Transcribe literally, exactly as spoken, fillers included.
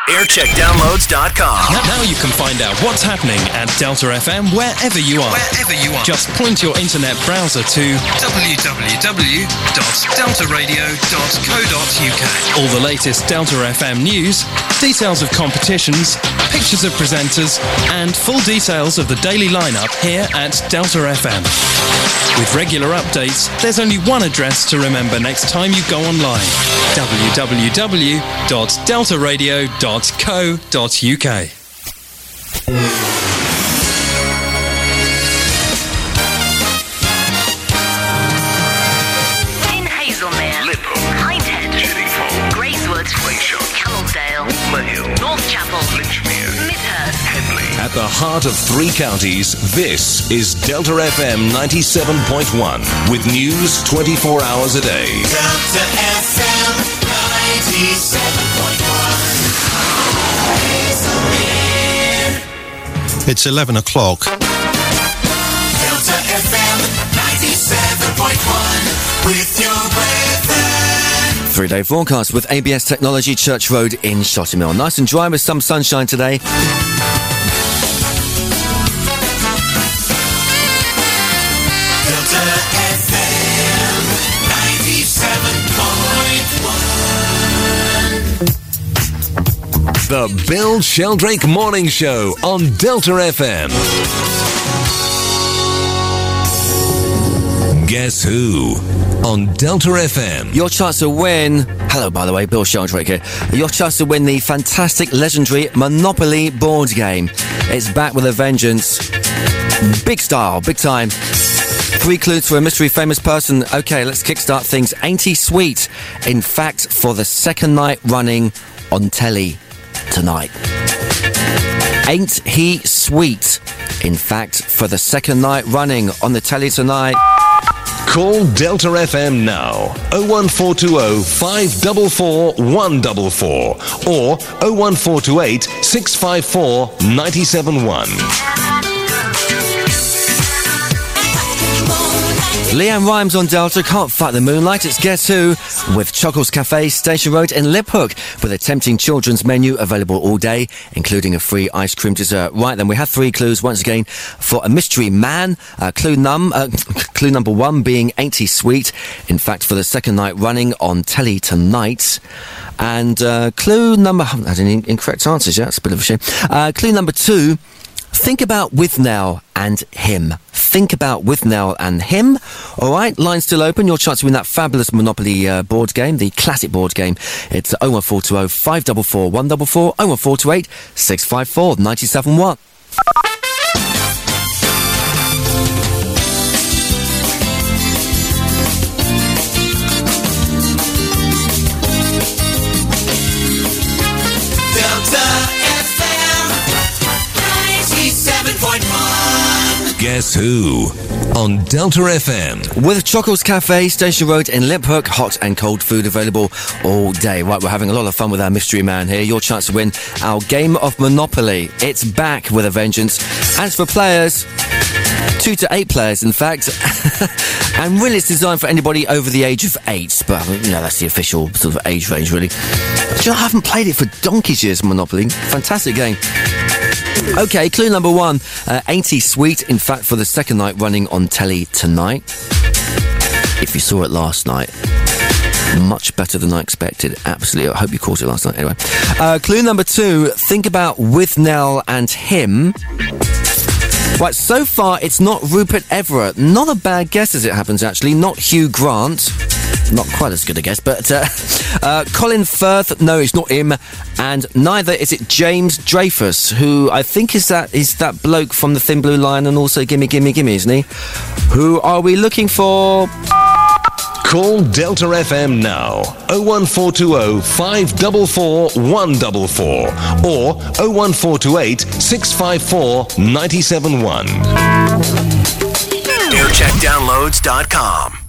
aircheck downloads dot com. Now you can find out what's happening at Delta F M wherever you are. Wherever you are. Just point your internet browser to w w w dot delta radio dot co dot u k. all the latest Delta F M news, details of competitions, pictures of presenters, and full details of the daily lineup here at Delta F M. With regular updates, there's only one address to remember next time you go online: w w w dot delta radio dot co dot u k. In Hazelmere, Liphook, Hindhead, Chiddingfold, Gracewood, Glacier, Camelsdale, Mahill, Northchapel, Lichmere, Midhurst. Henley. At the heart of three counties, this is Delta F M ninety-seven point one, with news twenty-four hours a day. Delta F M ninety-seven point one. It's eleven o'clock. Delta F M ninety-seven point one with your weather. Three-day forecast with A B S Technology, Church Road in Shottermill. Nice and dry with some sunshine today. Delta F M ninety-seven point one. The Bill Sheldrake Morning Show on Delta F M. Guess Who on Delta F M. Your chance to win... Hello, by the way, Bill Sheldrake here. Your chance to win the fantastic, legendary Monopoly board game. It's back with a vengeance. Big style, big time. Three clues for a mystery famous person. OK, let's kickstart things. Ain't he sweet? In fact, for the second night running on telly tonight. Ain't he sweet? In fact, for the second night running on the telly tonight. Call Delta F M now. oh one four two oh, five four four, one four four or oh one four two eight, six five four, nine seven one. Leanne Rhymes on Delta, can't fight the moonlight. It's Guess Who with Chuckles Cafe, Station Road in Liphook, with a tempting children's menu available all day, including a free ice cream dessert. Right then, we have three clues once again for a mystery man. Uh, clue num, uh, clue number one being Ain't He Sweet? In fact, for the second night running on telly tonight. And uh, clue number, I haven't had any incorrect answers yet. It's a bit of a shame. Uh, clue number two. Think about Withnail and him. Think about Withnail and him. All right, line still open. Your chance to win that fabulous Monopoly uh, board game, the classic board game. It's oh one four two oh, five four four, one four four, oh one four two eight, six five four, nine seven one. Guess Who on Delta F M. With Chuckles Cafe, Station Road in Liphook, hot and cold food available all day. Right, we're having a lot of fun with our mystery man here. Your chance to win our game of Monopoly. It's back with a vengeance. As for players, two to eight players, in fact. And really, it's designed for anybody over the age of eight. But, you know, that's the official sort of age range, really. But, you know, I haven't played it for donkey's years, Monopoly. Fantastic game. OK, clue number one. Uh, Ain't he sweet? In fact, for the second night running on telly tonight. If you saw it last night, much better than I expected. Absolutely. I hope you caught it last night. Anyway. Uh, clue number two. Think about Withnail and him. Right, so far it's not Rupert Everett. Not a bad guess as it happens, actually. Not Hugh Grant. Not quite as good a guess, but uh, uh, Colin Firth, no, it's not him, and neither is it James Dreyfus, who I think is that is that bloke from The Thin Blue Line and also Gimme Gimme Gimme, isn't he? Who are we looking for? Call Delta F M now. oh one four two oh, five four four, one four four or oh one four two eight, six five four, nine seven one. aircheck downloads dot com.